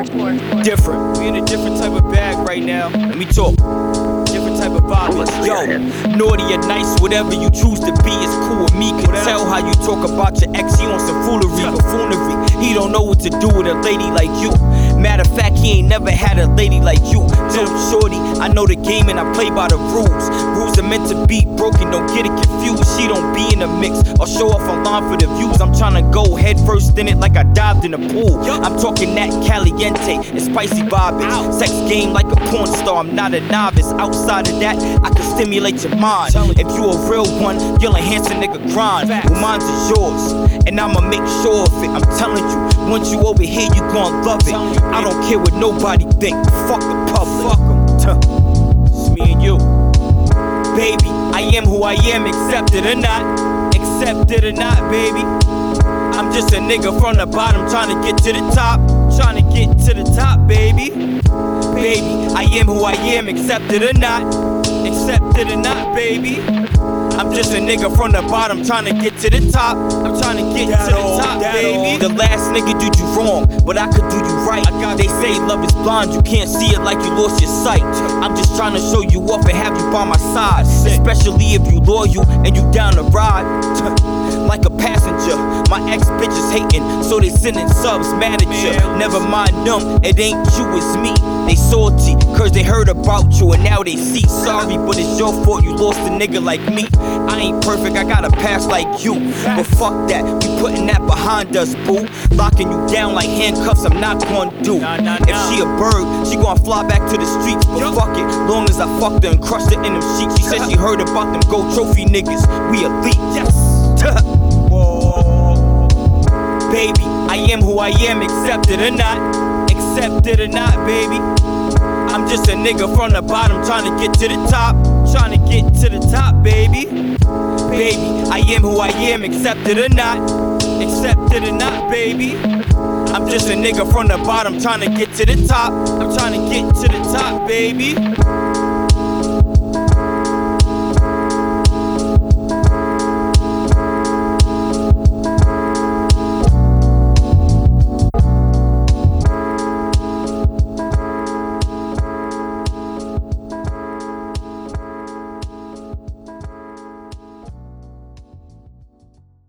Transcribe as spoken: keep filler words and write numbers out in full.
Different. We in a different type of bag right now. Let me talk. Different type of vibe. Yo, naughty or nice, whatever you choose to be is cool with me. Can tell how you talk about your ex, he on some foolery, buffoonery. He don't know what to do with a lady like you. Matter of fact, he ain't never had a lady like you. No, shorty, I know the game and I play by the rules. Rules are meant to be broken, don't get it confused. She don't be in the mix or show off online for the views. I'm tryna go head first in it like I dived in a pool. I'm talking that caliente and spicy vibing. Sex game like a porn star, I'm not a novice. Outside of that, I can stimulate your mind. If you a real one, you'll enhance a nigga grind. Well, mine's is yours, and I'ma make sure of it. I'm telling you, once you over here, you gon' love it. I don't care what nobody think, fuck the public. Fuck em, it's me and you. Baby, I am who I am, accept it or not. Accept it or not, baby. I'm just a nigga from the bottom trying to get to the top. Trying to get to the top, baby. Baby, I am who I am, accept it or not. Accept it or not, baby. I'm just a nigga from the bottom trying to get to the top. I'm trying to get to the top, baby. The last nigga did you wrong, but I could do you right. They say love is blind, you can't see it like you lost your sight. I'm just trying to show you off and have you by my side. Especially if you loyal and you down to ride. Like a passenger, my ex bitches hating, so they sending subs, mad at you. Never mind them, it ain't you, it's me. They salty, cause they heard about you and now they see. Sorry, but it's your fault you lost a nigga like me. I ain't perfect, I got a past like you. But fuck that, we putting that behind us, boo. Locking you down like handcuffs, I'm not gonna do. If she a bird, she gonna fly back to the streets. But fuck it, long as I fucked her and crushed her in them sheets. She said she heard about them gold trophy niggas, we elite. Yes. Whoa. Baby, I am who I am, accept it or not. Accept it or not, baby. I'm just a nigga from the bottom trying to get to the top. Trying to get to the top, baby. Baby, I am who I am, accept it or not. Accept it or not, baby. I'm just a nigga from the bottom trying to get to the top. I'm trying to get to the top, baby.